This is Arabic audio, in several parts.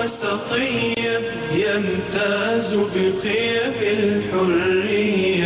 وسطية يمتاز بقيم الحرية،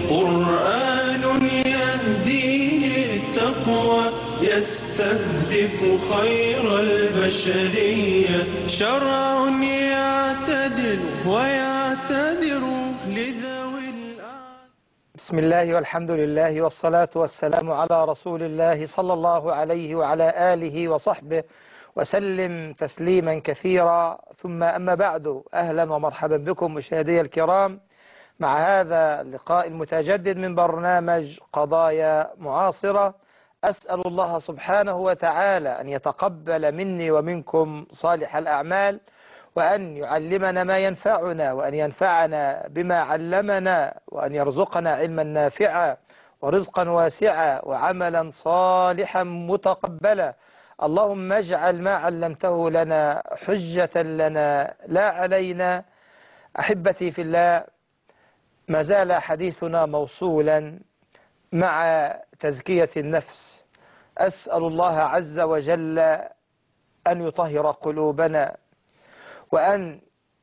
قرآن يهدي للتقوى يستهدف خير البشرية، شرع يعتدل ويعتذر لذوي بسم الله والحمد لله والصلاة والسلام على رسول الله صلى الله عليه وعلى آله وصحبه وسلم تسليما كثيرا، ثم أما بعد، أهلا ومرحبا بكم مشاهدي الكرام مع هذا اللقاء المتجدد من برنامج قضايا معاصرة. أسأل الله سبحانه وتعالى أن يتقبل مني ومنكم صالح الأعمال، وأن يعلمنا ما ينفعنا، وأن ينفعنا بما علمنا، وأن يرزقنا علما نافعا ورزقا واسعا وعملا صالحا متقبلا. اللهم اجعل ما علمته لنا حجة لنا لا علينا. أحبتي في الله، ما زال حديثنا موصولا مع تزكية النفس. أسأل الله عز وجل أن يطهر قلوبنا، وأن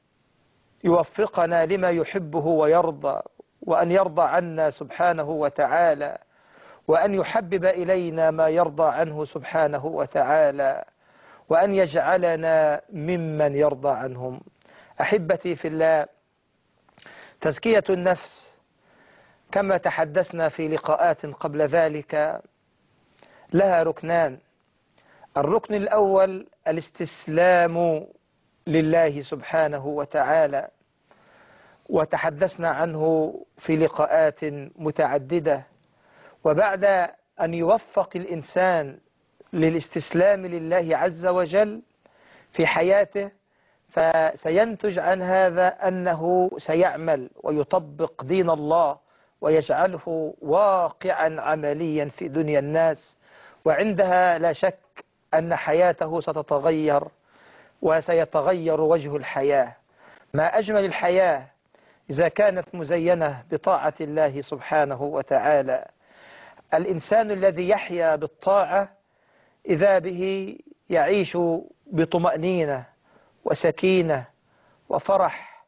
يوفقنا لما يحبه ويرضى، وأن يرضى عنا سبحانه وتعالى، وأن يحبب إلينا ما يرضى عنه سبحانه وتعالى، وأن يجعلنا ممن يرضى عنهم. أحبتي في الله، تزكية النفس كما تحدثنا في لقاءات قبل ذلك لها ركنان. الركن الأول الاستسلام لله سبحانه وتعالى، وتحدثنا عنه في لقاءات متعددة. وبعد أن يوفق الإنسان للاستسلام لله عز وجل في حياته، فسينتج عن هذا أنه سيعمل ويطبق دين الله ويجعله واقعا عمليا في دنيا الناس، وعندها لا شك أن حياته ستتغير وسيتغير وجه الحياة. ما أجمل الحياة إذا كانت مزينة بطاعة الله سبحانه وتعالى. الإنسان الذي يحيا بالطاعة إذا به يعيش بطمأنينة وسكينة وفرح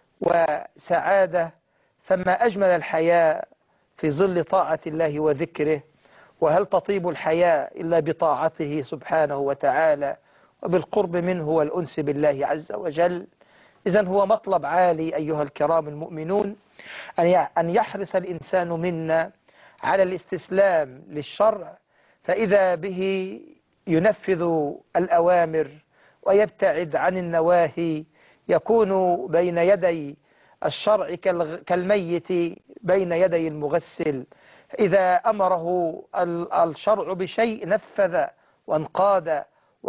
وسعادة. فما أجمل الحياة في ظل طاعة الله وذكره. وهل تطيب الحياة إلا بطاعته سبحانه وتعالى وبالقرب منه والأنس بالله عز وجل؟ إذن هو مطلب عالي أيها الكرام المؤمنون، أن يحرص الإنسان منا على الاستسلام للشرع، فإذا به ينفذ الأوامر ويبتعد عن النواهي، يكون بين يدي الشرع كالميت بين يدي المغسل. إذا أمره الشرع بشيء نفذ وانقاد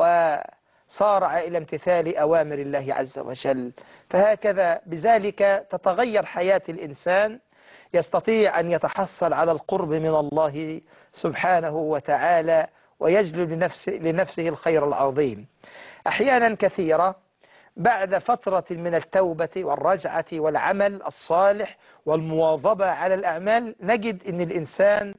وصارع إلى امتثال أوامر الله عز وجل. فهكذا بذلك تتغير حياة الإنسان، يستطيع أن يتحصل على القرب من الله سبحانه وتعالى ويجلب لنفسه الخير العظيم. أحيانا كثيرة بعد فترة من التوبة والرجعة والعمل الصالح والمواظبة على الأعمال، نجد أن الإنسان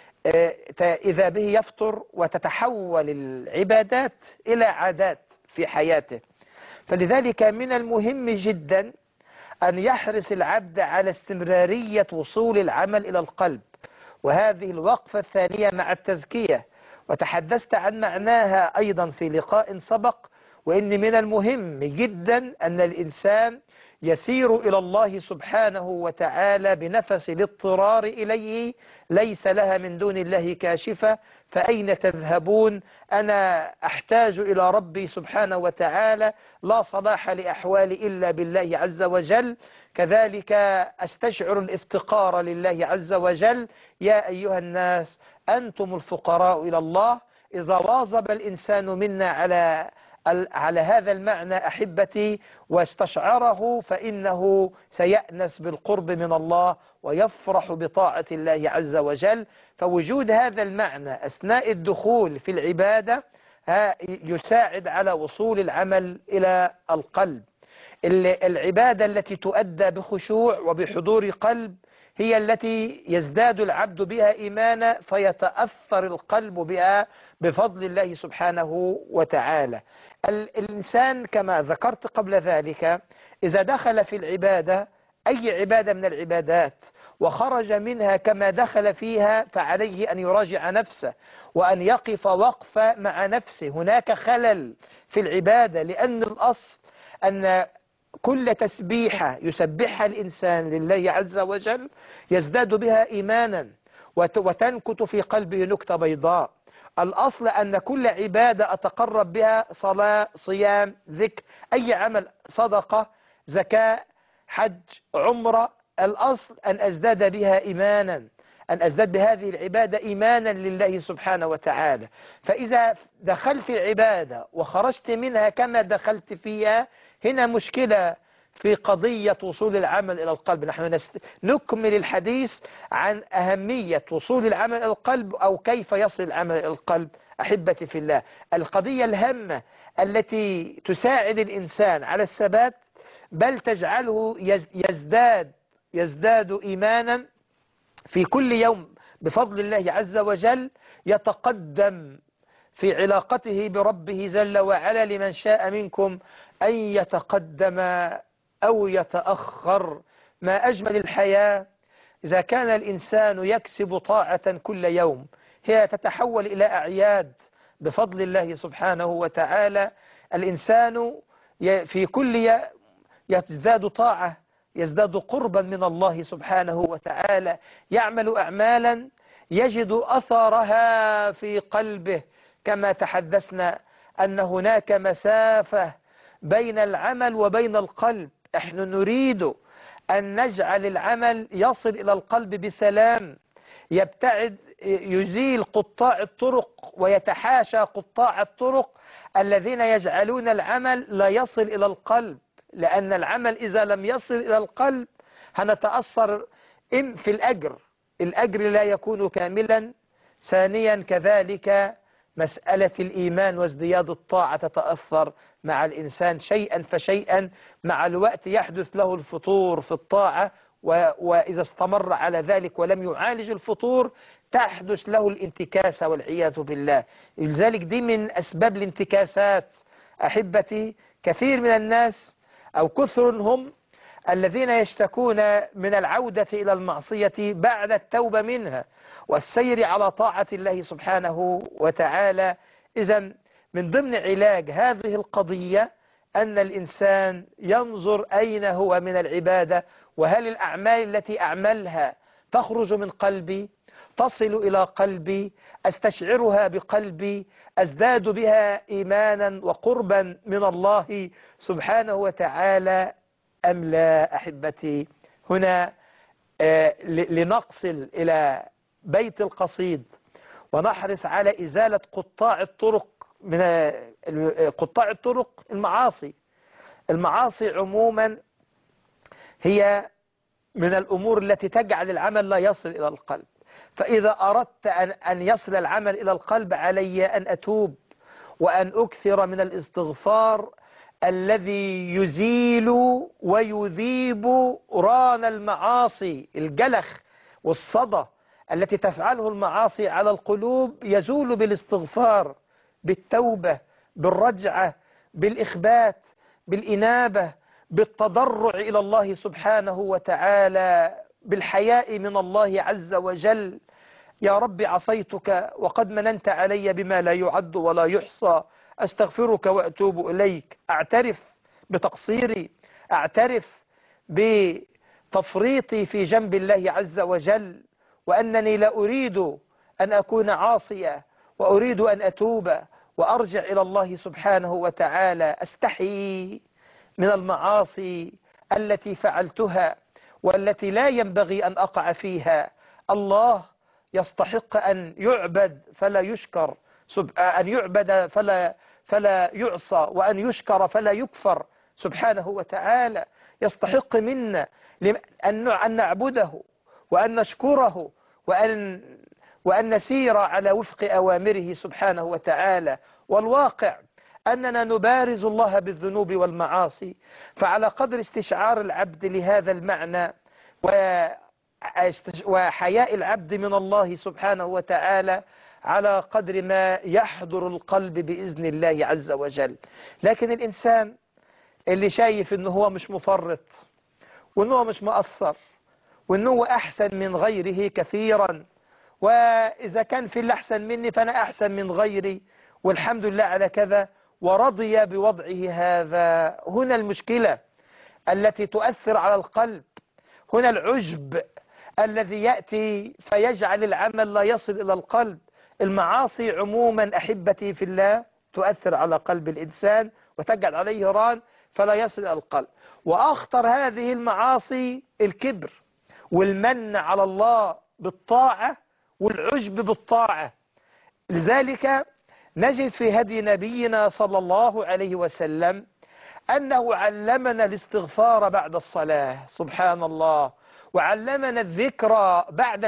إذا به يفطر وتتحول العبادات إلى عادات في حياته. فلذلك من المهم جدا أن يحرص العبد على استمرارية وصول العمل إلى القلب. وهذه الوقفة الثانية مع التزكية، وتحدثت عن معناها أيضا في لقاء سبق، وإن من المهم جدا أن الإنسان يسير إلى الله سبحانه وتعالى بنفس الاضطرار إليه، ليس لها من دون الله كاشفة. فأين تذهبون؟ أنا أحتاج إلى ربي سبحانه وتعالى، لا صلاح لأحوالي إلا بالله عز وجل. كذلك أستشعر الافتقار لله عز وجل. يا أيها الناس أنتم الفقراء إلى الله. إذا واظب الإنسان منا على هذا المعنى أحبتي واستشعره، فإنه سيأنس بالقرب من الله ويفرح بطاعة الله عز وجل. فوجود هذا المعنى أثناء الدخول في العبادة يساعد على وصول العمل إلى القلب. العبادة التي تؤدى بخشوع وبحضور قلب هي التي يزداد العبد بها إيمانا فيتأثر القلب بها بفضل الله سبحانه وتعالى. الإنسان كما ذكرت قبل ذلك إذا دخل في العبادة أي عبادة من العبادات وخرج منها كما دخل فيها فعليه أن يراجع نفسه وأن يقف وقفة مع نفسه. هناك خلل في العبادة، لأن الأصل أن كل تسبيحة يسبحها الإنسان لله عز وجل يزداد بها إيمانا وتنكت في قلبه نكتة بيضاء. الأصل أن كل عبادة أتقرب بها صلاة، صيام، ذكر، أي عمل، صدقة، زكاة، حج، عمرة، الأصل أن أزداد بها إيمانا، أن أزداد بهذه العبادة إيمانا لله سبحانه وتعالى. فإذا دخلت العبادة وخرجت منها كما دخلت فيها، هنا مشكلة في قضية وصول العمل إلى القلب. نحن نكمل الحديث عن أهمية وصول العمل إلى القلب أو كيف يصل العمل إلى القلب. أحبتي في الله، القضية الهامة التي تساعد الإنسان على الثبات بل تجعله يزداد إيمانا في كل يوم بفضل الله عز وجل، يتقدم في علاقته بربه جل وعلا. لمن شاء منكم أن يتقدم أو يتأخر. ما أجمل الحياة إذا كان الإنسان يكسب طاعة كل يوم، هي تتحول إلى أعياد بفضل الله سبحانه وتعالى. الإنسان في كل يزداد طاعة، يزداد قربا من الله سبحانه وتعالى، يعمل أعمالا يجد أثرها في قلبه. كما تحدثنا أن هناك مسافة بين العمل وبين القلب. نحن نريد أن نجعل العمل يصل إلى القلب بسلام، يبتعد، يزيل قطاع الطرق ويتحاشى قطاع الطرق الذين يجعلون العمل لا يصل إلى القلب. لأن العمل إذا لم يصل إلى القلب هنتأثر في الأجر لا يكون كاملا. ثانيا كذلك مسألة الإيمان وازدياد الطاعة تتأثر مع الإنسان شيئا فشيئا. مع الوقت يحدث له الفتور في الطاعة، وإذا استمر على ذلك ولم يعالج الفتور تحدث له الانتكاسة والعياذ بالله. لذلك دي من أسباب الانتكاسات. أحبتي، كثير من الناس أو كثر هم الذين يشتكون من العودة إلى المعصية بعد التوبة منها والسير على طاعة الله سبحانه وتعالى. إذن من ضمن علاج هذه القضية أن الإنسان ينظر أين هو من العبادة، وهل الأعمال التي أعملها تخرج من قلبي، تصل إلى قلبي، أستشعرها بقلبي، أزداد بها إيمانا وقربا من الله سبحانه وتعالى أم لا. أحبتي، هنا لنقصل إلى بيت القصيد ونحرص على إزالة قطاع الطرق. من قطاع الطرق المعاصي عموما هي من الأمور التي تجعل العمل لا يصل إلى القلب. فإذا أردت أن يصل العمل إلى القلب علي أن أتوب وأن أكثر من الاستغفار الذي يزيل ويذيب ران المعاصي. الجلخ والصدى التي تفعله المعاصي على القلوب يزول بالاستغفار، بالتوبة، بالرجعة، بالإخبات، بالإنابة، بالتضرع إلى الله سبحانه وتعالى، بالحياء من الله عز وجل. يا رب عصيتك وقد مننت علي بما لا يعد ولا يحصى، أستغفرك وأتوب إليك. أعترف بتقصيري، أعترف بتفريطي في جنب الله عز وجل، وأنني لا أريد أن أكون عاصيا، وأريد أن أتوب وأرجع إلى الله سبحانه وتعالى. أستحي من المعاصي التي فعلتها والتي لا ينبغي أن أقع فيها. الله يستحق أن يعبد فلا يشكر، أن يعبد فلا يعصى، وأن يشكر فلا يكفر سبحانه وتعالى. يستحق منا أن نعبده وأن نشكره وأن نسير على وفق أوامره سبحانه وتعالى. والواقع أننا نبارز الله بالذنوب والمعاصي. فعلى قدر استشعار العبد لهذا المعنى وحياء العبد من الله سبحانه وتعالى على قدر ما يحضر القلب بإذن الله عز وجل. لكن الإنسان اللي شايف إنه هو مش مفرط، وإنه هو مش مقصر، وإنه هو أحسن من غيره كثيرا، وإذا كان في اللي أحسن مني فأنا أحسن من غيري والحمد لله على كذا، ورضي بوضعه هذا، هنا المشكلة التي تؤثر على القلب. هنا العجب الذي يأتي فيجعل العمل لا يصل إلى القلب. المعاصي عموما أحبتي في الله تؤثر على قلب الإنسان وتجعل عليه ران فلا يصل إلى القلب. وأخطر هذه المعاصي الكبر والمن على الله بالطاعة والعجب بالطاعة. لذلك نجد في هدي نبينا صلى الله عليه وسلم أنه علمنا الاستغفار بعد الصلاة، سبحان الله، وعلمنا الذكر بعد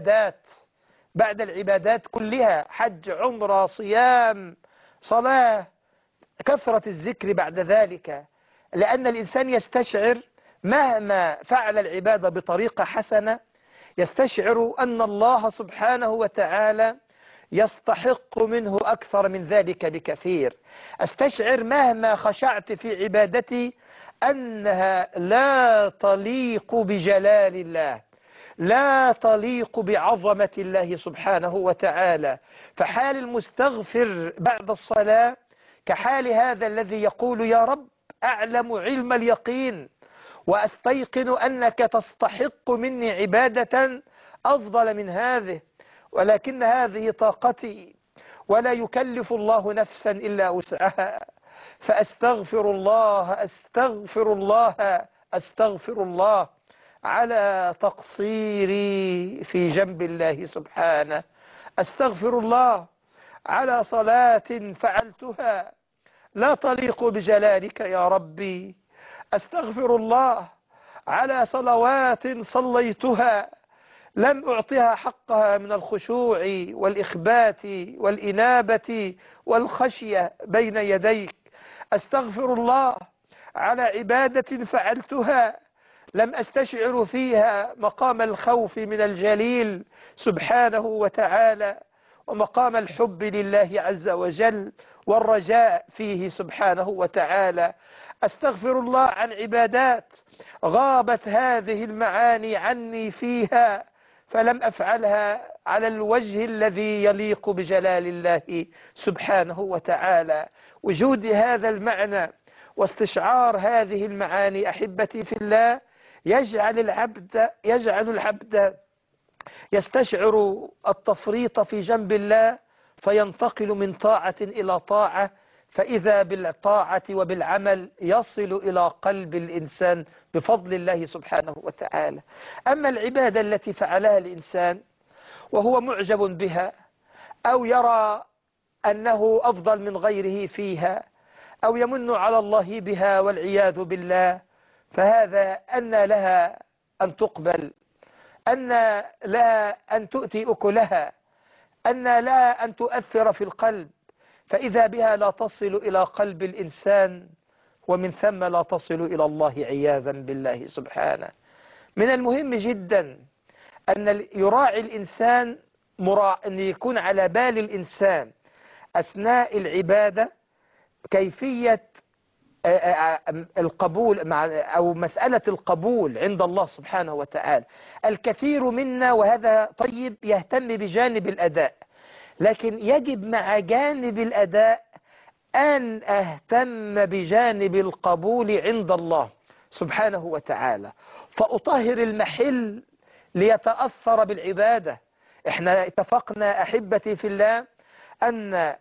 العبادات كلها، حج، عمرة، صيام، صلاة، كثرة الذكر بعد ذلك. لأن الإنسان يستشعر مهما فعل العبادة بطريقة حسنة يستشعر أن الله سبحانه وتعالى يستحق منه أكثر من ذلك بكثير. استشعر مهما خشعت في عبادتي أنها لا تليق بجلال الله، لا تليق بعظمة الله سبحانه وتعالى. فحال المستغفر بعد الصلاة كحال هذا الذي يقول يا رب أعلم علم اليقين وأستيقن أنك تستحق مني عبادة أفضل من هذه، ولكن هذه طاقتي ولا يكلف الله نفسا إلا وسعها، فأستغفر الله أستغفر الله أستغفر الله على تقصيري في جنب الله سبحانه، أستغفر الله على صلاة فعلتها لا تليق بجلالك يا ربي، أستغفر الله على صلوات صليتها لم أعطها حقها من الخشوع والإخبات والإنابة والخشية بين يديك، أستغفر الله على عبادة فعلتها لم أستشعر فيها مقام الخوف من الجليل سبحانه وتعالى ومقام الحب لله عز وجل والرجاء فيه سبحانه وتعالى. أستغفر الله عن عبادات غابت هذه المعاني عني فيها فلم أفعلها على الوجه الذي يليق بجلال الله سبحانه وتعالى. وجود هذا المعنى واستشعار هذه المعاني أحبتي في الله يجعل العبد يستشعر التفريط في جنب الله فينتقل من طاعة إلى طاعة، فإذا بالطاعة وبالعمل يصل إلى قلب الإنسان بفضل الله سبحانه وتعالى. أما العبادة التي فعلها الإنسان وهو معجب بها أو يرى أنه أفضل من غيره فيها أو يمن على الله بها والعياذ بالله، فهذا أن لها أن تقبل، أن لها أن تؤتي أكلها، أن لها أن تؤثر في القلب، فإذا بها لا تصل إلى قلب الإنسان ومن ثم لا تصل إلى الله عياذا بالله سبحانه. من المهم جدا أن يراعي الإنسان أن يكون على بال الإنسان أثناء العبادة كيفية القبول أو مسألة القبول عند الله سبحانه وتعالى. الكثير منا وهذا طيب يهتم بجانب الأداء، لكن يجب مع جانب الأداء أن أهتم بجانب القبول عند الله سبحانه وتعالى، فأطهر المحل ليتأثر بالعبادة. احنا اتفقنا أحبتي في الله أن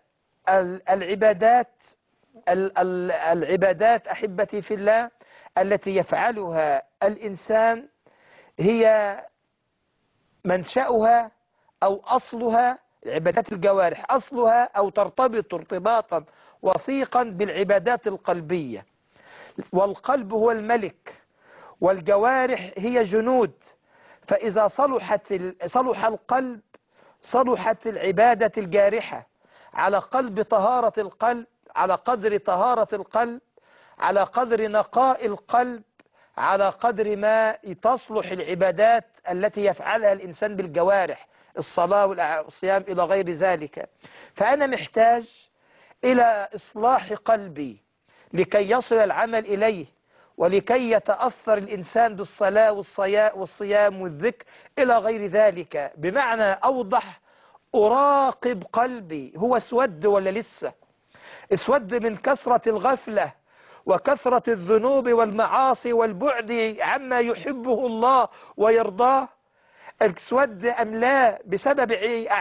العبادات أحبتي في الله التي يفعلها الإنسان هي منشأها أو أصلها عبادات الجوارح، أصلها أو ترتبط ارتباطا وثيقا بالعبادات القلبية، والقلب هو الملك والجوارح هي جنود، فإذا صلح القلب صلحت العبادة الجارحة. على قلب طهارة القلب، على قدر طهارة القلب، على قدر نقاء القلب، على قدر ما تصلح العبادات التي يفعلها الإنسان بالجوارح، الصلاة والصيام إلى غير ذلك. فأنا محتاج إلى إصلاح قلبي لكي يصل العمل إليه، ولكي يتأثر الإنسان بالصلاة والصيام والذكر إلى غير ذلك. بمعنى أوضح، أراقب قلبي، هو اسود ولا لسه؟ اسود من كثرة الغفلة وكثرة الذنوب والمعاصي والبعد عما يحبه الله ويرضاه، اسود أم لا بسبب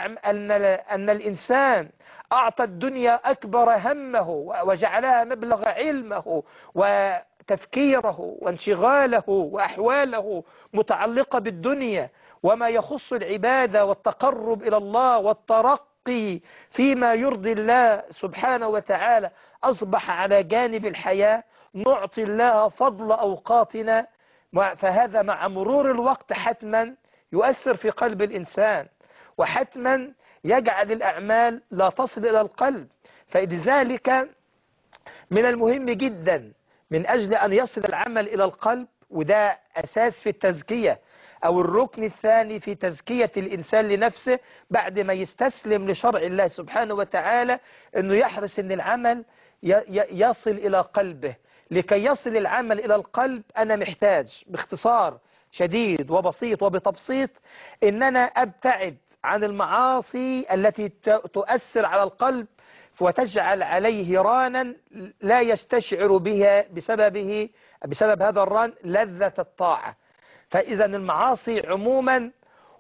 أن الإنسان أعطى الدنيا أكبر همه وجعلها مبلغ علمه وتفكيره وانشغاله وأحواله متعلقة بالدنيا، وما يخص العبادة والتقرب إلى الله والترقي فيما يرضي الله سبحانه وتعالى أصبح على جانب الحياة. نعطي الله فضل أوقاتنا، فهذا مع مرور الوقت حتما يؤثر في قلب الإنسان، وحتما يجعل الأعمال لا تصل إلى القلب. فلذلك من المهم جدا من أجل أن يصل العمل إلى القلب، وده أساس في التزكية أو الركن الثاني في تزكية الإنسان لنفسه بعد ما يستسلم لشرع الله سبحانه وتعالى، أنه يحرص أن العمل يصل إلى قلبه. لكي يصل العمل إلى القلب أنا محتاج باختصار شديد وبسيط وبتبسيط أن أنا أبتعد عن المعاصي التي تؤثر على القلب وتجعل عليه رانا لا يستشعر بها بسبب هذا الران لذة الطاعة. فإذا المعاصي عموما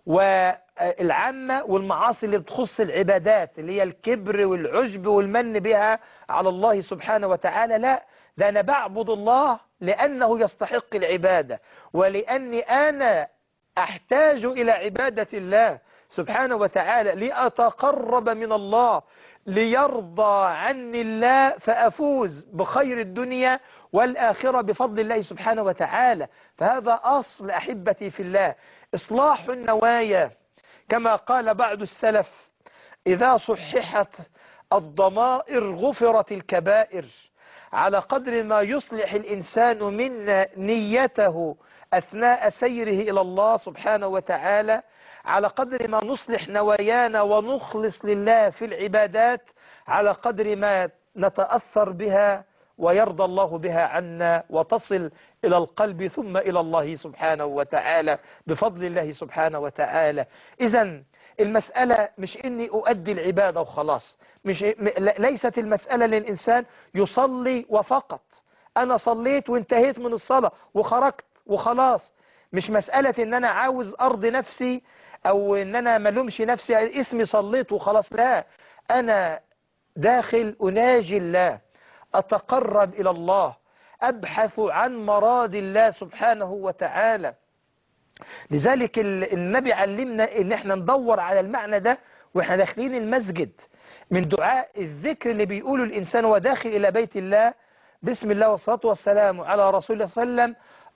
والعامة، والمعاصي اللي تخص العبادات اللي هي الكبر والعجب والمن بها على الله سبحانه وتعالى، لا، ده أنا بعبد الله لأنه يستحق العبادة، ولأني أنا أحتاج إلى عبادة الله سبحانه وتعالى لأتقرب من الله، ليرضى عني الله، فأفوز بخير الدنيا والآخرة بفضل الله سبحانه وتعالى. فهذا أصل أحبتي في الله، إصلاح النوايا. كما قال بعض السلف: إذا صححت الضمائر غفرت الكبائر. على قدر ما يصلح الإنسان من نيته أثناء سيره إلى الله سبحانه وتعالى، على قدر ما نصلح نوايانا ونخلص لله في العبادات، على قدر ما نتأثر بها ويرضى الله بها عنا وتصل إلى القلب ثم إلى الله سبحانه وتعالى بفضل الله سبحانه وتعالى. إذن المسألة مش إني أؤدي العبادة وخلاص، ليست المسألة للإنسان يصلي وفقط، أنا صليت وانتهيت من الصلاة وخرجت وخلاص. مش مسألة إن أنا عاوز أرضي نفسي أو إن أنا ملومش نفسي اسمي صليت وخلاص، لا، أنا داخل أناجي الله، أتقرب إلى الله، أبحث عن مراد الله سبحانه وتعالى. لذلك النبي علمنا إن احنا ندور على المعنى ده وإحنا داخلين المسجد، من دعاء الذكر اللي بيقوله الإنسان وداخل إلى بيت الله: بسم الله والصلاة والسلام على رسول الله صلى الله عليه وسلم،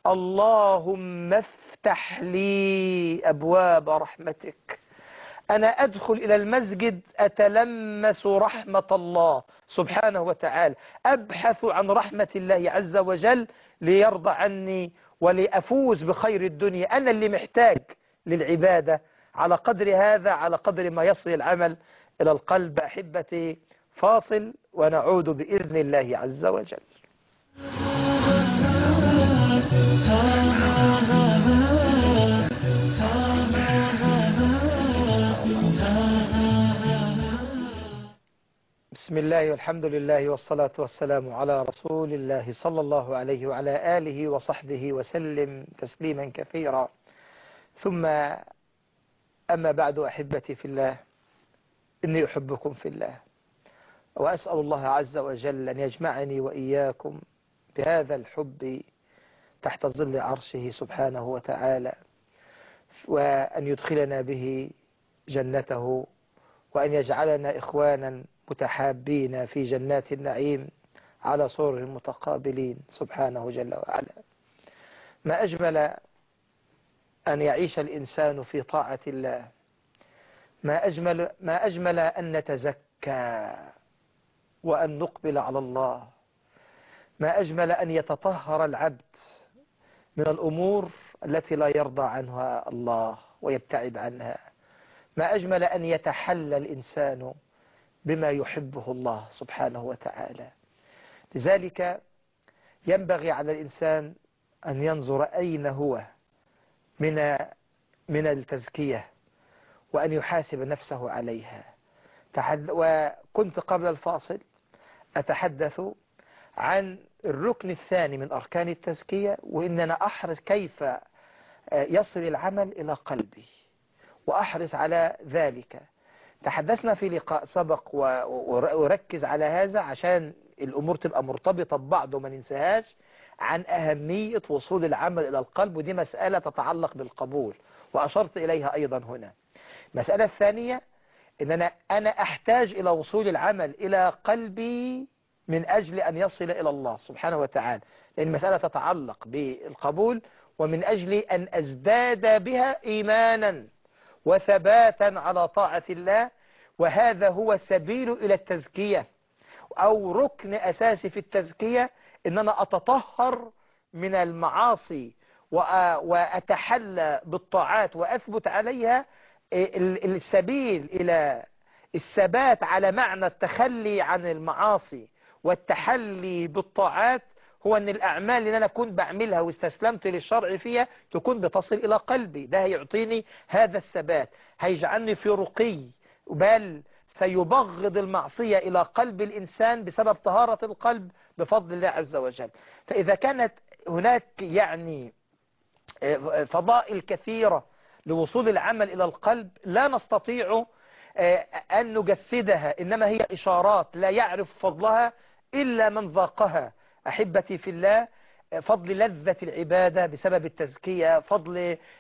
اللهم افتح لي أبواب رحمتك. أنا أدخل إلى المسجد أتلمس رحمة الله سبحانه وتعالى، أبحث عن رحمة الله عز وجل ليرضى عني ولأفوز بخير الدنيا. أنا اللي محتاج للعبادة. على قدر هذا، على قدر ما يصل العمل إلى القلب. أحبتي، فاصل ونعود بإذن الله عز وجل. بسم الله والحمد لله والصلاة والسلام على رسول الله صلى الله عليه وعلى آله وصحبه وسلم تسليما كثيرا. ثم أما بعد، أحبتي في الله، إني أحبكم في الله، وأسأل الله عز وجل أن يجمعني وإياكم بهذا الحب تحت ظل عرشه سبحانه وتعالى، وأن يدخلنا به جنته، وأن يجعلنا إخوانا متحابين في جنات النعيم على سرر متقابلين سبحانه جل وعلا. ما أجمل أن يعيش الإنسان في طاعة الله، ما أجمل أن نتزكى وأن نقبل على الله، ما أجمل أن يتطهر العبد من الأمور التي لا يرضى عنها الله ويبتعد عنها. ما أجمل أن يتحلى الإنسان بما يحبه الله سبحانه وتعالى. لذلك ينبغي على الإنسان أن ينظر أين هو من التزكية وأن يحاسب نفسه عليها. وكنت قبل الفاصل أتحدث عن الركن الثاني من أركان التزكية، وإننا أحرص كيف يصل العمل إلى قلبي وأحرص على ذلك. تحدثنا في لقاء سبق وأركز على هذا عشان الأمور تبقى مرتبطة ببعض وما ننساهاش، عن أهمية وصول العمل إلى القلب، ودي مسألة تتعلق بالقبول وأشرت إليها أيضا هنا. المسألة الثانية إن أنا أحتاج إلى وصول العمل إلى قلبي من أجل أن يصل إلى الله سبحانه وتعالى، لأن المسألة تتعلق بالقبول، ومن أجل أن أزداد بها إيمانا وثباتا على طاعة الله. وهذا هو سبيل إلى التزكية، أو ركن أساسي في التزكية، إن أنا أتطهر من المعاصي وأتحلى بالطاعات وأثبت عليها. السبيل إلى الثبات على معنى التخلي عن المعاصي والتحلي بالطاعات هو أن الأعمال اللي أنا كنت بعملها واستسلمت للشرع فيها تكون بتصل إلى قلبي. ده هيعطيني هذا الثبات، هيجعلني في رقي، بل سيبغض المعصية إلى قلب الإنسان بسبب طهارة القلب بفضل الله عز وجل. فإذا كانت هناك يعني فضائل كثيرة لوصول العمل إلى القلب لا نستطيع أن نجسدها، إنما هي إشارات لا يعرف فضلها إلا من ذاقها. أحبتي في الله، فضل لذة العبادة بسبب التزكية، فضل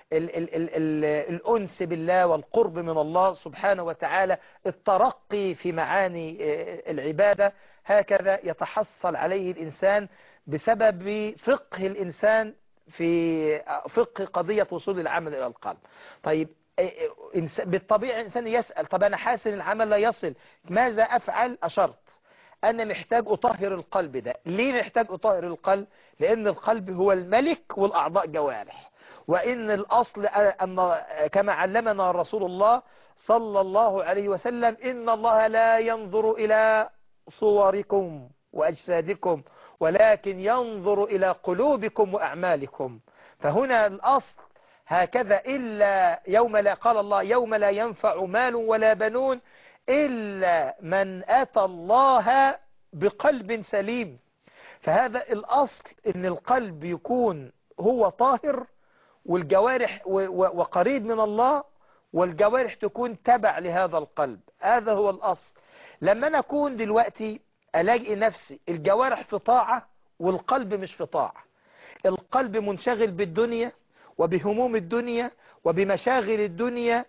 الأنس بالله والقرب من الله سبحانه وتعالى، الترقي في معاني العبادة، هكذا يتحصل عليه الإنسان بسبب فقه الإنسان في فقه قضية وصول العمل إلى القلب. طيب بالطبيعة الإنسان يسأل: طب أنا حاسن العمل لا يصل، ماذا أفعل؟ أشرت أنا محتاج أطهر القلب. ده ليه محتاج أطهر القلب؟ لأن القلب هو الملك والأعضاء جوارح، وإن الأصل أن كما علمنا رسول الله صلى الله عليه وسلم: إن الله لا ينظر إلى صوركم وأجسادكم ولكن ينظر إلى قلوبكم وأعمالكم. فهنا الأصل هكذا، إلا يوم لا، قال الله: يوم لا ينفع مال ولا بنون إلا من أتى الله بقلب سليم. فهذا الأصل، إن القلب يكون هو طاهر والجوارح وقريب من الله، والجوارح تكون تبع لهذا القلب. هذا هو الأصل. لما نكون دلوقتي ألاقي نفسي الجوارح في طاعة والقلب مش في طاعة، القلب منشغل بالدنيا وبهموم الدنيا وبمشاغل الدنيا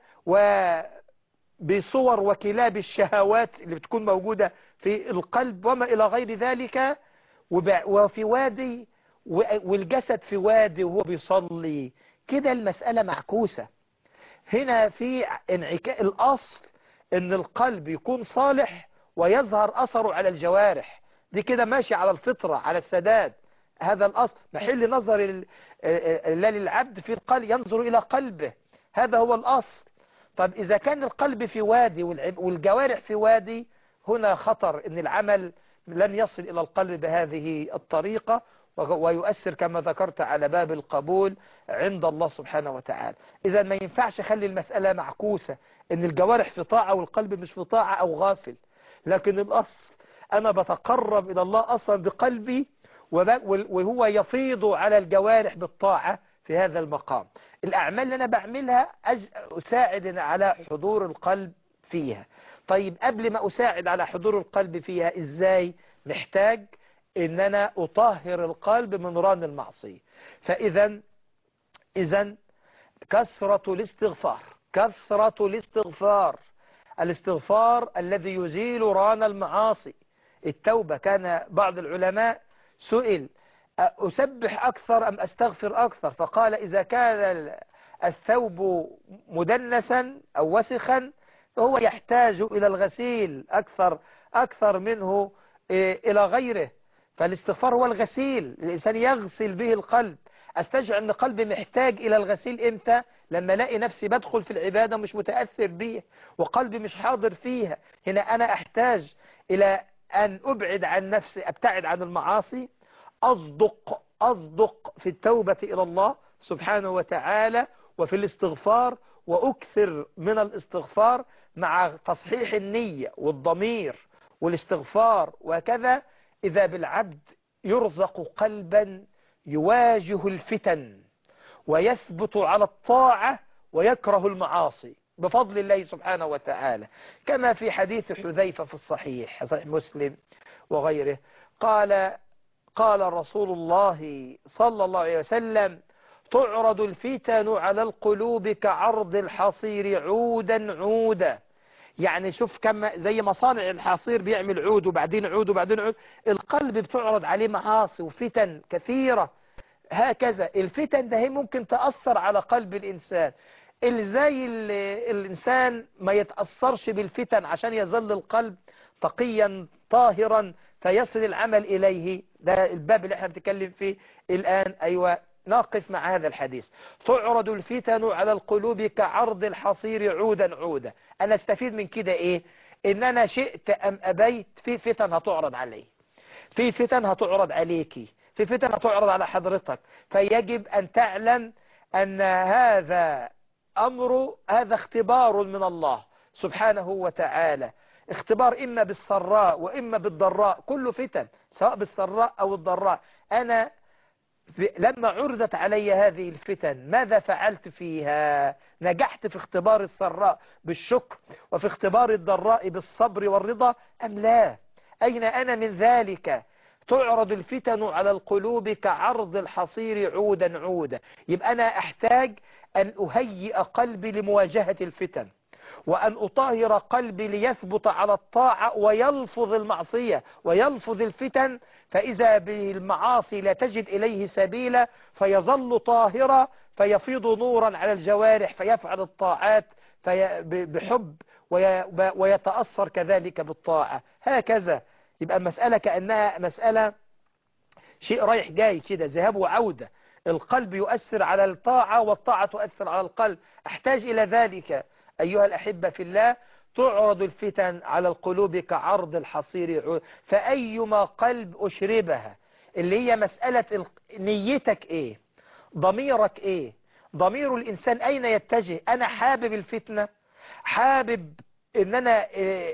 وبصور وكلاب الشهوات اللي بتكون موجودة في القلب وما إلى غير ذلك، وفي وادي والجسد في وادي وهو بيصلي كده، المسألة معكوسة. هنا في انعكاس الأصل إن القلب يكون صالح ويظهر أثره على الجوارح، دي كده ماشي على الفطرة على السداد. هذا الأصل محل نظر للعبد في القلب، ينظر إلى قلبه، هذا هو الأصل. طب إذا كان القلب في وادي والجوارح في وادي، هنا خطر إن العمل لن يصل إلى القلب بهذه الطريقة، ويؤثر كما ذكرت على باب القبول عند الله سبحانه وتعالى. إذا ما ينفعش خلي المسألة معكوسة، إن الجوارح في طاعة والقلب مش في طاعة أو غافل، لكن الأصل أنا بتقرب إلى الله أصلا بقلبي، وهو يفيض على الجوارح بالطاعة. في هذا المقام الأعمال اللي أنا بعملها أساعد على حضور القلب فيها. طيب قبل ما أساعد على حضور القلب فيها إزاي؟ محتاج إن أنا أطهر القلب من ران المعصية. فإذا كثرة الاستغفار الذي يزيل ران المعاصي، التوبة. كان بعض العلماء سئل: أسبح أكثر أم أستغفر أكثر؟ فقال: إذا كان الثوب مدنسا أو وسخا فهو يحتاج إلى الغسيل أكثر منه إلى غيره. فالاستغفار هو الغسيل، الإنسان يغسل به القلب. استشعر ان قلبي محتاج الى الغسيل امتى؟ لما الاقي نفسي بدخل في العبادة مش متأثر بيها وقلبي مش حاضر فيها. هنا انا احتاج الى ان ابعد عن نفسي، ابتعد عن المعاصي، اصدق في التوبة الى الله سبحانه وتعالى وفي الاستغفار، واكثر من الاستغفار مع تصحيح النية والضمير والاستغفار. وكذا اذا بالعبد يرزق قلبا يواجه الفتن ويثبت على الطاعة ويكره المعاصي بفضل الله سبحانه وتعالى، كما في حديث حذيفة في الصحيح مسلم وغيره، قال رسول الله صلى الله عليه وسلم: تعرض الفتن على القلوب كعرض الحصير عودا عودا. يعني شوف كما زي مصانع الحصير بيعمل عود وبعدين عود وبعدين عود، القلب بتعرض عليه معاصي وفتن كثيرة. هكذا الفتن ده هي ممكن تأثر على قلب الإنسان. ازاي الإنسان ما يتأثرش بالفتن عشان يظل القلب تقيا طاهرا فيصل العمل إليه؟ ده الباب اللي احنا بنتكلم فيه الآن. أيوة، نقف مع هذا الحديث: تعرض الفتن على القلوب كعرض الحصير عودا عودا. أنا استفيد من كده إيه؟ إن أنا شئت أم أبيت في فتن هتعرض علي، في فتن هتعرض عليكي، في فتن هتعرض على حضرتك. فيجب أن تعلم أن هذا هذا اختبار من الله سبحانه وتعالى، اختبار إما بالسراء وإما بالضراء، كله فتن سواء بالسراء أو الضراء. أنا لما عرضت علي هذه الفتن ماذا فعلت فيها؟ نجحت في اختبار السراء بالشكر وفي اختبار الضراء بالصبر والرضا أم لا؟ أين أنا من ذلك؟ تعرض الفتن على القلوب كعرض الحصير عودا عودا. يبقى أنا أحتاج أن أهيئ قلبي لمواجهة الفتن، وأن أطهر قلبي ليثبت على الطاعة ويلفظ المعصية ويلفظ الفتن، فإذا بالمعاصي لا تجد إليه سبيلا فيظل طاهرا، فيفيض نورا على الجوارح، فيفعل الطاعات بحب ويتأثر كذلك بالطاعة. هكذا يبقى المسألة كأنها مسألة شيء رايح جاي كده، ذهاب وعودة. القلب يؤثر على الطاعة والطاعة تؤثر على القلب. أحتاج إلى ذلك أيها الأحبة في الله. تعرض الفتن على القلوب كعرض الحصير، فأيما قلب أشربها، اللي هي مسألة نيتك إيه، ضميرك إيه، ضمير الإنسان أين يتجه؟ أنا حابب الفتنة، حابب إن أنا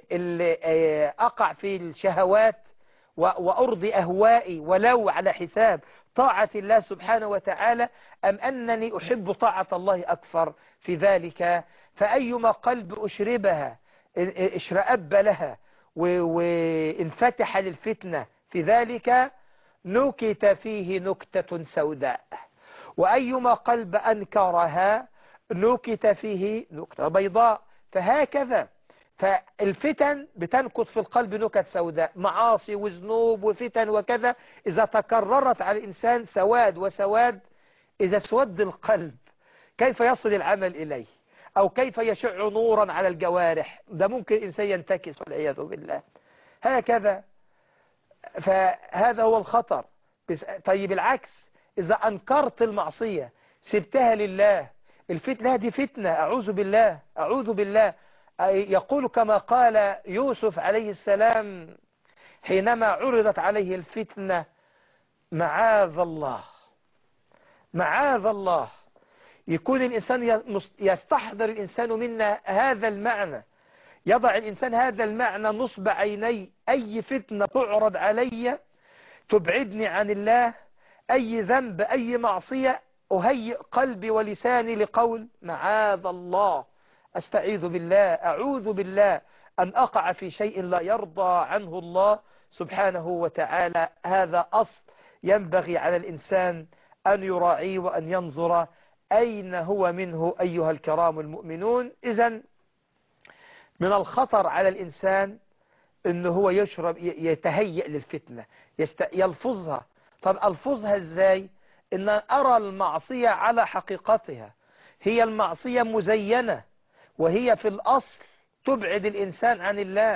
أقع في الشهوات وأرضي أهوائي ولو على حساب طاعة الله سبحانه وتعالى، أم أنني أحب طاعة الله أكثر في ذلك؟ فأيما قلب أشربها اشرأب لها وانفتح للفتنة في ذلك نكت فيه نكتة سوداء، وأيما قلب أنكرها نكت فيه نكتة بيضاء. فهكذا فالفتن بتنكت في القلب نكت سوداء، معاصي وذنوب وفتن وكذا. إذا تكررت على الإنسان سواد وسواد، إذا اسود القلب كيف يصل العمل إليه؟ أو كيف يشع نورا على الجوارح؟ ده ممكن إنسان ينتكس والعياذ بالله. هكذا فهذا هو الخطر. طيب العكس، إذا أنكرت المعصية سبتها لله، الفتنة دي فتنة، أعوذ بالله أعوذ بالله. يقول كما قال يوسف عليه السلام حينما عرضت عليه الفتنة: معاذ الله معاذ الله. يكون الإنسان يستحضر الإنسان منا هذا المعنى، يضع الإنسان هذا المعنى نصب عيني: أي فتنة تعرض علي تبعدني عن الله، أي ذنب أي معصية، أهيئ قلبي ولساني لقول معاذ الله، أستعيذ بالله، أعوذ بالله أن أقع في شيء لا يرضى عنه الله سبحانه وتعالى. هذا أصل ينبغي على الإنسان أن يراعيه وأن ينظر أين هو منه أيها الكرام المؤمنون. إذن من الخطر على الإنسان أنه هو يتهيأ للفتنة، يلفظها. طب ألفظها إزاي؟ إن أرى المعصية على حقيقتها، هي المعصية مزينة، وهي في الأصل تبعد الإنسان عن الله،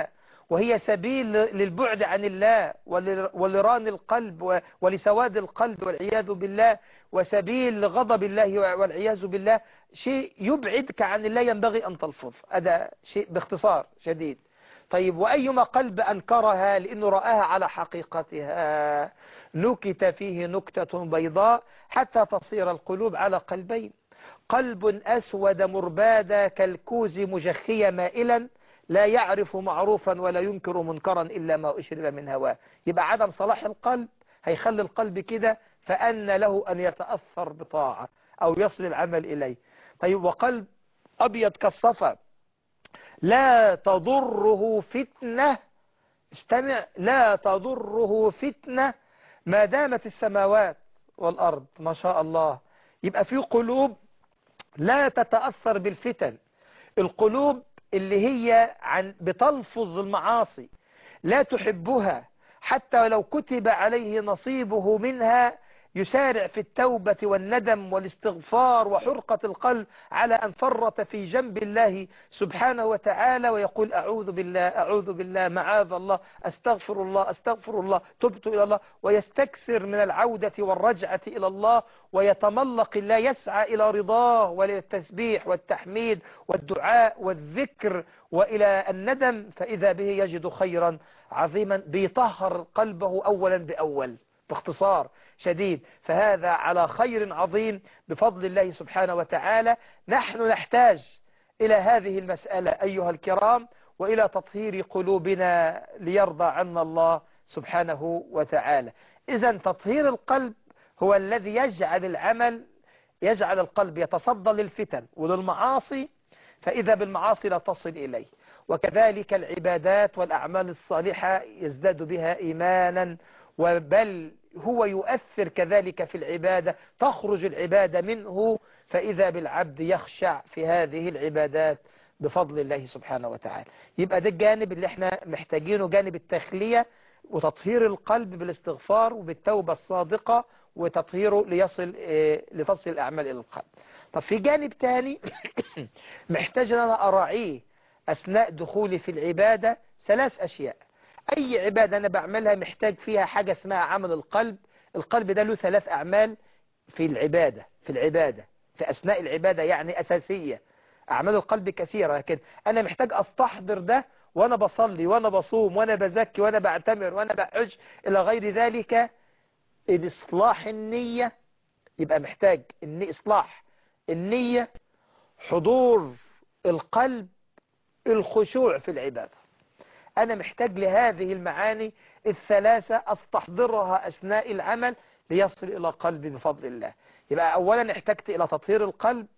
وهي سبيل للبعد عن الله ولران القلب ولسواد القلب والعياذ بالله، وسبيل لغضب الله والعياذ بالله، شيء يبعدك عن الله ينبغي أن تلفظ. هذا شيء باختصار شديد. طيب، وأيما قلب أنكرها لأنه رآها على حقيقتها نكت فيه نكتة بيضاء حتى تصير القلوب على قلبين: قلب أسود مربادا كالكوز مجخيا مائلا لا يعرف معروفا ولا ينكر منكرا إلا ما أشرب من هواه. يبقى عدم صلاح القلب هيخلي القلب كده، فأن له أن يتأثر بطاعة أو يصل العمل إليه. طيب، وقلب أبيض كالصفا لا تضره فتنة، استمع، لا تضره فتنة ما دامت السماوات والأرض. ما شاء الله. يبقى في قلوب لا تتأثر بالفتن، القلوب اللي هي بتلفظ المعاصي لا تحبها، حتى لو كتب عليه نصيبه منها يسارع في التوبة والندم والاستغفار وحرقة القلب على أن فرط في جنب الله سبحانه وتعالى، ويقول أعوذ بالله أعوذ بالله معاذ الله أستغفر الله أستغفر الله تبت إلى الله، ويستكثر من العودة والرجعة إلى الله ويتملق الله، يسعى إلى رضاه وإلى التسبيح والتحميد والدعاء والذكر وإلى الندم، فإذا به يجد خيرا عظيما بيطهر قلبه أولا بأول. باختصار شديد، فهذا على خير عظيم بفضل الله سبحانه وتعالى. نحن نحتاج إلى هذه المسألة أيها الكرام، وإلى تطهير قلوبنا ليرضى عنا الله سبحانه وتعالى. إذن تطهير القلب هو الذي يجعل القلب يتصدى للفتن وللمعاصي، فإذا بالمعاصي لا تصل إليه. وكذلك العبادات والأعمال الصالحة يزداد بها إيمانا، وبل هو يؤثر كذلك في العبادة، تخرج العبادة منه، فإذا بالعبد يخشع في هذه العبادات بفضل الله سبحانه وتعالى. يبقى ده الجانب اللي احنا محتاجينه، جانب التخلية وتطهير القلب بالاستغفار وبالتوبة الصادقة وتطهيره لتصل الأعمال إلى القلب. طب في جانب تاني محتاج أن أنا أراعيه أثناء دخولي في العبادة، 3 أشياء. أي عبادة أنا بعملها محتاج فيها حاجة اسمها عمل القلب. القلب ده له 3 أعمال في العبادة في أثناء العبادة، يعني أساسية. أعمال القلب كثيرة، لكن أنا محتاج أستحضر ده وأنا بصلي وأنا بصوم وأنا بزكي وأنا بعتمر وأنا بحج إلى غير ذلك. الإصلاح النية، يبقى محتاج إصلاح النية، حضور القلب، الخشوع في العبادة. أنا محتاج لهذه المعاني ال3 أستحضرها أثناء العمل ليصل إلى قلبي بفضل الله. يبقى أولا احتجت إلى تطهير القلب،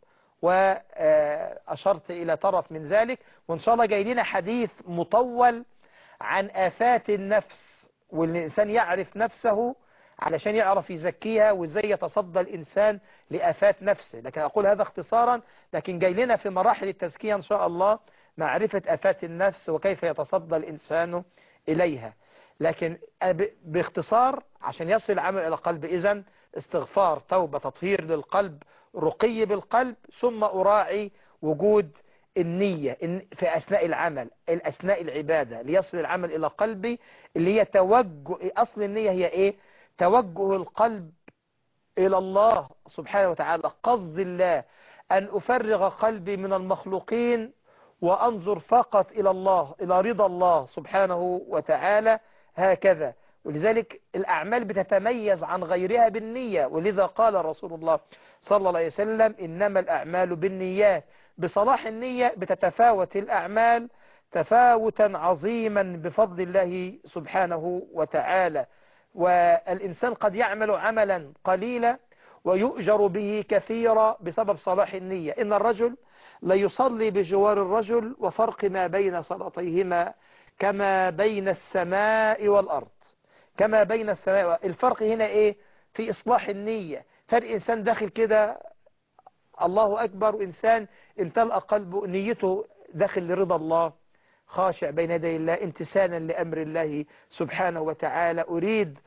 وأشرت إلى طرف من ذلك، وإن شاء الله جاي لنا حديث مطول عن آفات النفس، وإن الإنسان يعرف نفسه علشان يعرف يزكيها، وإزاي يتصدى الإنسان لآفات نفسه. لكن أقول هذا اختصارا، لكن جاي لنا في مراحل التزكية إن شاء الله معرفة آفات النفس وكيف يتصدى الإنسان إليها. لكن باختصار عشان يصل العمل إلى قلب، إذن استغفار، توبة، تطهير للقلب، رقي بالقلب، ثم أراعي وجود النية في أثناء العمل، أثناء العبادة، ليصل العمل إلى قلبي، اللي هي توجه. أصل النية هي إيه؟ توجه القلب إلى الله سبحانه وتعالى، قصد الله أن أفرغ قلبي من المخلوقين وأنظر فقط إلى الله، إلى رضا الله سبحانه وتعالى، هكذا. ولذلك الأعمال بتتميز عن غيرها بالنية، ولذا قال رسول الله صلى الله عليه وسلم إنما الأعمال بالنيات. بصلاح النية بتتفاوت الأعمال تفاوتا عظيما بفضل الله سبحانه وتعالى. والإنسان قد يعمل عملا قليلا ويؤجر به كثيرا بسبب صلاح النية. إن الرجل ليصلي بجوار الرجل وفرق ما بين صلاتيهما كما بين السماء والأرض، كما بين السماء والأرض. الفرق هنا إيه؟ في إصلاح النية. فرق إنسان داخل كده الله أكبر، وإنسان امتلأ قلبه نيته داخل لرضا الله، خاشع بين يدي الله، امتثالا لأمر الله سبحانه وتعالى. أريد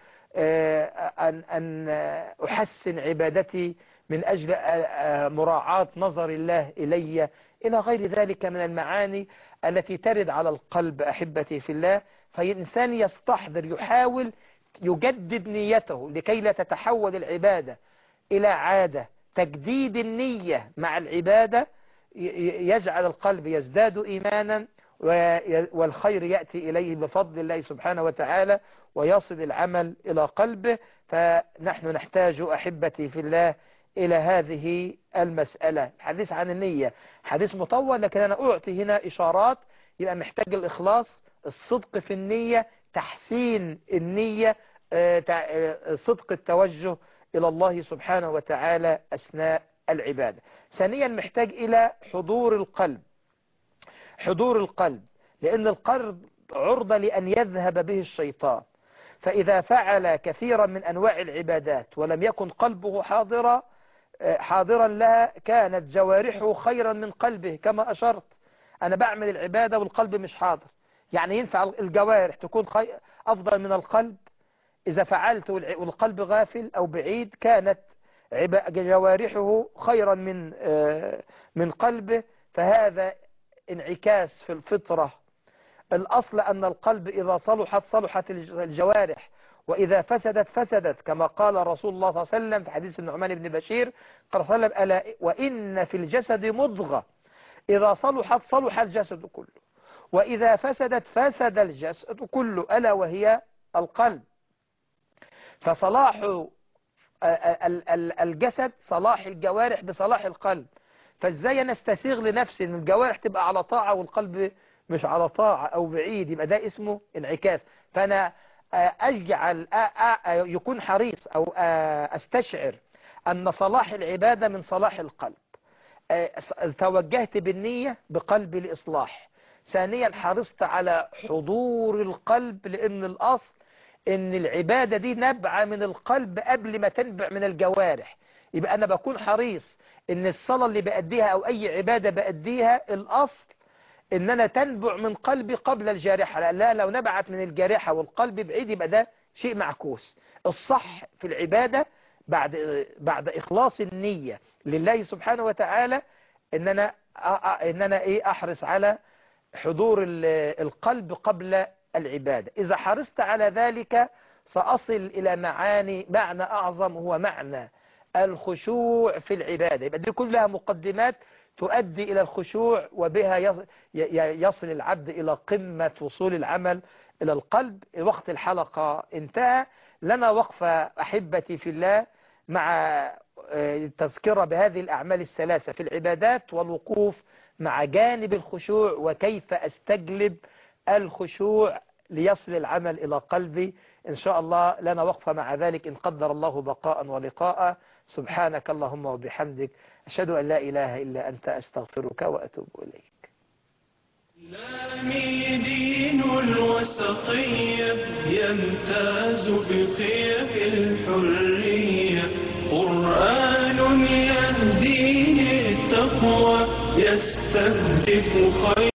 أن أحسن عبادتي من أجل مراعاة نظر الله إلي، إلى غير ذلك من المعاني التي ترد على القلب أحبتي في الله، فالإنسان يستحضر، يحاول يجدد نيته لكي لا تتحول العبادة إلى عادة. تجديد النية مع العبادة يجعل القلب يزداد إيمانا، والخير يأتي إليه بفضل الله سبحانه وتعالى، ويصل العمل إلى قلبه. فنحن نحتاج أحبتي في الله إلى هذه المسألة. الحديث عن النية حديث مطول، لكن أنا أعطي هنا إشارات. يبقى محتاج الإخلاص، الصدق في النية، تحسين النية، صدق التوجه إلى الله سبحانه وتعالى أثناء العبادة. ثانيا محتاج إلى حضور القلب. حضور القلب، لأن القلب عرضة لأن يذهب به الشيطان. فإذا فعل كثيرا من أنواع العبادات ولم يكن قلبه حاضرا لها، كانت جوارحه خيرا من قلبه. كما أشرت، أنا بعمل العبادة والقلب مش حاضر، يعني ينفع الجوارح تكون أفضل من القلب؟ إذا فعلت والقلب غافل أو بعيد، كانت جوارحه خيرا من قلبه. فهذا انعكاس في الفطرة. الأصل أن القلب إذا صلحت الجوارح، وإذا فسدت، كما قال رسول الله صلى الله عليه وسلم في حديث النعمان بن بشير، قال صلى الله عليه وسلم: ألا وإن في الجسد مضغة إذا صلح الجسد كله، وإذا فسد الجسد كله، ألا وهي القلب. فصلاح الجسد صلاح الجوارح بصلاح القلب. فازاي نستسيغ لنفسي ان الجوارح تبقى على طاعة والقلب مش على طاعة او بعيد؟ يبقى ده اسمه انعكاس. فانا اجعل يكون حريص او استشعر ان صلاح العبادة من صلاح القلب. توجهت بالنية بقلبي لإصلاح. ثانيا حرصت على حضور القلب، لأن الأصل ان العبادة دي نبع من القلب قبل ما تنبع من الجوارح. يبقى انا بكون حريص ان الصلاة اللي بأديها او اي عبادة بأديها، الاصل ان انا تنبع من قلبي قبل الجارحة. لا، لو نبعت من الجارحة والقلب بعيد يبقى ده شيء معكوس. الصح في العبادة بعد اخلاص النية لله سبحانه وتعالى ان انا احرص على حضور القلب قبل العبادة. إذا حرصت على ذلك سأصل إلى معنى أعظم، هو معنى الخشوع في العبادة. يبقى دي كلها مقدمات تؤدي إلى الخشوع، وبها يصل العبد إلى قمة وصول العمل إلى القلب. وقت الحلقة انتهى. لنا وقفة أحبتي في الله مع تذكرة بهذه الأعمال الثلاثة في العبادات، والوقوف مع جانب الخشوع وكيف أستجلب الخشوع ليصل العمل إلى قلبي. إن شاء الله لنا وقفة مع ذلك إن قدر الله بقاء ولقاء. سبحانك اللهم وبحمدك، أشهد أن لا إله إلا أنت، أستغفرك وأتوب إليك. إسلامي دين الوسطية يمتاز بقيم الحرية، قرآن يهدي للتقوى يستهدف خير